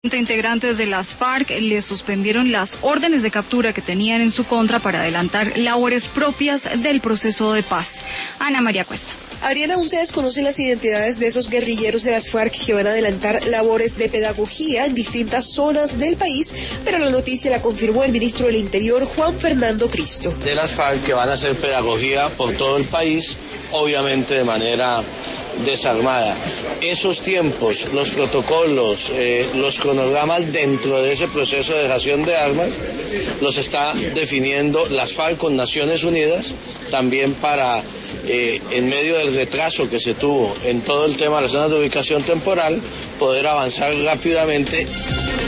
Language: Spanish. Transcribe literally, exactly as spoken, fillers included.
Integrantes de las FARC le suspendieron las órdenes de captura que tenían en su contra para adelantar labores propias del proceso de paz. Ana María Cuesta. Adriana, aún se desconocen las identidades de esos guerrilleros de las FARC que van a adelantar labores de pedagogía en distintas zonas del país, pero la noticia la confirmó el ministro del Interior, Juan Fernando Cristo. De las FARC que van a hacer pedagogía por todo el país, obviamente de manera desarmada. Esos tiempos, los protocolos, eh, los cronogramas dentro de ese proceso de dejación de armas, los está definiendo las FARC con Naciones Unidas, también para, eh, en medio del retraso que se tuvo en todo el tema de las zonas de ubicación temporal, poder avanzar rápidamente.